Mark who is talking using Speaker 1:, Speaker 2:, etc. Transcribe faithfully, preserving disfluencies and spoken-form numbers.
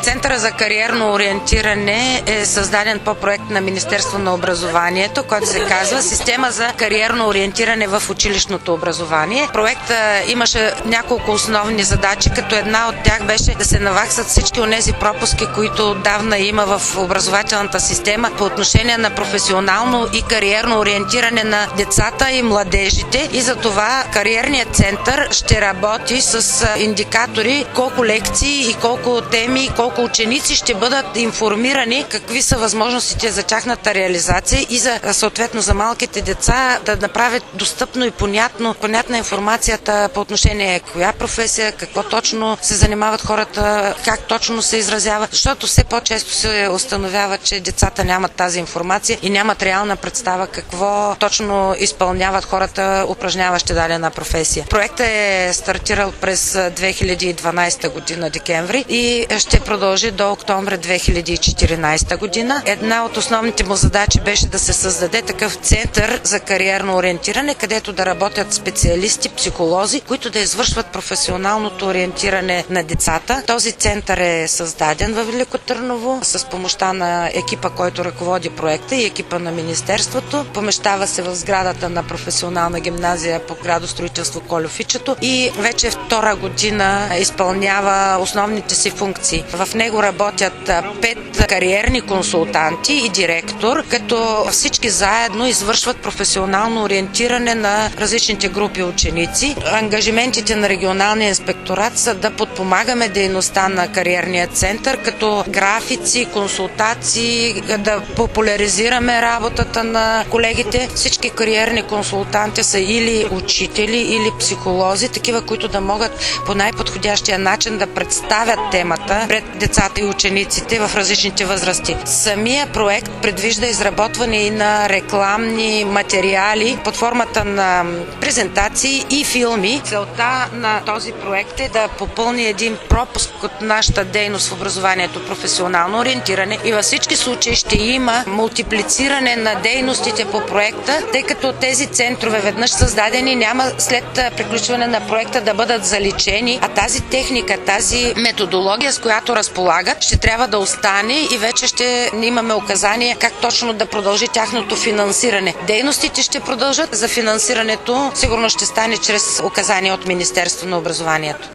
Speaker 1: Центъра за кариерно ориентиране е създаден по проект на Министерство на образованието, който се казва Система за кариерно ориентиране в училищното образование. Проектът имаше няколко основни задачи, като една от тях беше да се наваксат всички онези пропуски, които отдавна има в образователната система по отношение на професионално и кариерно ориентиране на децата и младежите. И за това кариерният център ще работи с индикатори колко лекции и колко теми и колко ученици ще бъдат информирани какви са възможностите за тяхната реализация и за съответно за малките деца да направят достъпно и понятно, понятна информацията по отношение коя професия, какво точно се занимават хората, как точно се изразява, защото все по-често се установява, че децата нямат тази информация и нямат реална представа какво точно изпълняват хората, упражняващи дадена професия. Проектът е стартирал през две хиляди и дванадесета година декември и ще продължи до октомври две хиляди и четиринадесета година. Една от основните му задачи беше да се създаде такъв център за кариерно ориентиране, където да работят специалисти, психолози, които да извършват професионалното ориентиране на децата. Този център е създаден във Велико Търново с помощта на екипа, който ръководи проекта и екипа на Министерството. Помещава се в сградата на професионална гимназия по градостроителство Кольофичето и вече втора година изпълнява основните си функции. В него работят пет кариерни консултанти и директор, като всички заедно извършват професионално ориентиране на различните групи ученици. Ангажиментите на регионалния инспекторат са да подпомагаме дейността на кариерния център, като графици, консултации, да популяризираме работата на колегите. Всички кариерни консултанти са или учители, или психолози, такива, които да могат по най-подходящия начин да представят темата пред децата и учениците в различните възрасти. Самия проект предвижда изработване и на рекламни материали под формата на презентации и филми. Целта на този проект е да попълни един пропуск от нашата дейност в образованието, професионално ориентиране и във всички случаи ще има мултиплициране на дейностите по проекта, тъй като тези центрове веднъж създадени няма след приключване на проекта да бъдат заличени, а тази техника, тази методология, с която разполагат, ще трябва да остане и вече ще имаме указания как точно да продължи тяхното финансиране. Дейностите ще продължат, за финансирането сигурно ще стане чрез указания от Министерство на образованието.